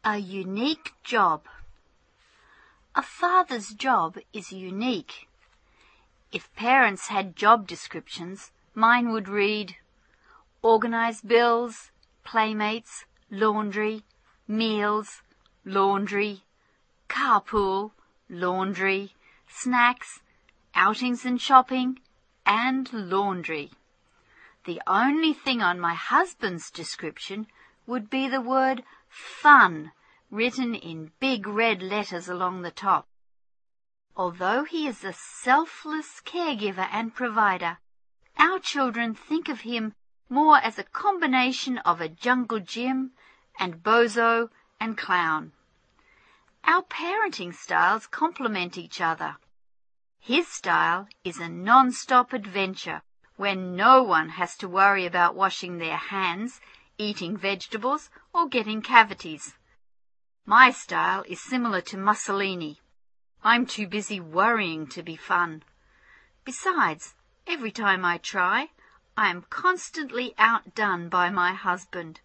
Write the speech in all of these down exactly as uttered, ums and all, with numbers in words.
A unique job. A father's job is unique. If parents had job descriptions, mine would read, organize bills, playmates, laundry, meals, laundry, carpool, laundry, snacks, outings and shopping, and laundry. The only thing on my husband's description would be the word fun, written in big red letters along the top. Although he is a selfless caregiver and provider, our children think of him more as a combination of a jungle gym and bozo and clown. Our parenting styles complement each other. His style is a non-stop adventure when no one has to worry about washing their hands, eating vegetables, or getting cavities. My style is similar to Mussolini. I'm too busy worrying to be fun. Besides, every time I try, I am constantly outdone by my husband.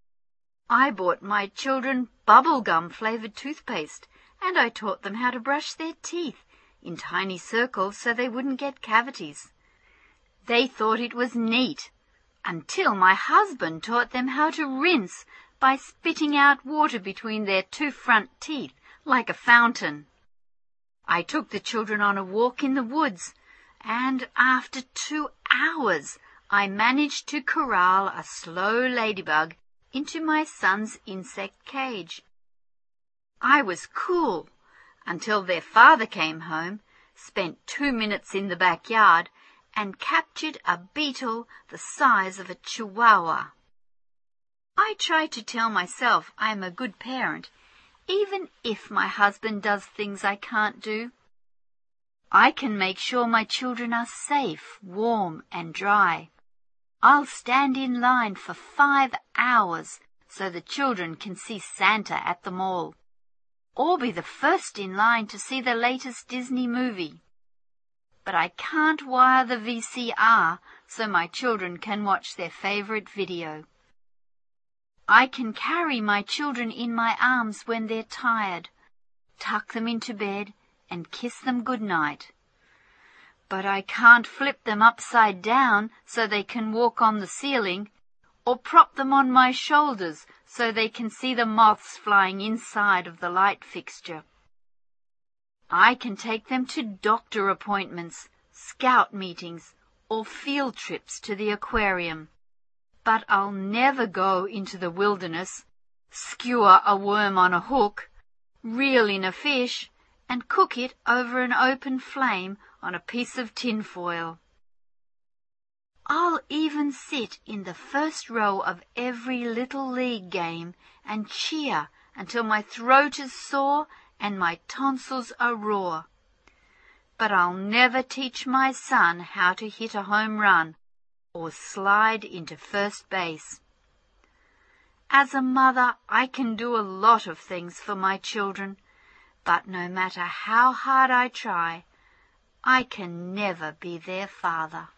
I bought my children bubblegum-flavored toothpaste, and I taught them how to brush their teeth in tiny circles so they wouldn't get cavities. They thought it was neat, until my husband taught them how to rinse by spitting out water between their two front teeth like a fountain. I took the children on a walk in the woods, and after two hours I managed to corral a slow ladybug into my son's insect cage. I was cool until their father came home, spent two minutes in the backyard, and captured a beetle the size of a chihuahua. I try to tell myself I am a good parent, even if my husband does things I can't do. I can make sure my children are safe, warm, and dry. I'll stand in line for five hours so the children can see Santa at the mall, or be the first in line to see the latest Disney movie. But I can't wire the V C R so my children can watch their favorite video. I can carry my children in my arms when they're tired, tuck them into bed, and kiss them good night. But I can't flip them upside down so they can walk on the ceiling, or prop them on my shoulders so they can see the moths flying inside of the light fixture. I can take them to doctor appointments, scout meetings, or field trips to the aquarium. But I'll never go into the wilderness, skewer a worm on a hook, reel in a fish, and cook it over an open flame on a piece of tinfoil. I'll even sit in the first row of every Little League game and cheer until my throat is sore and my tonsils are raw. But I'll never teach my son how to hit a home run or slide into first base. As a mother, I can do a lot of things for my children, but no matter how hard I try, I can never be their father.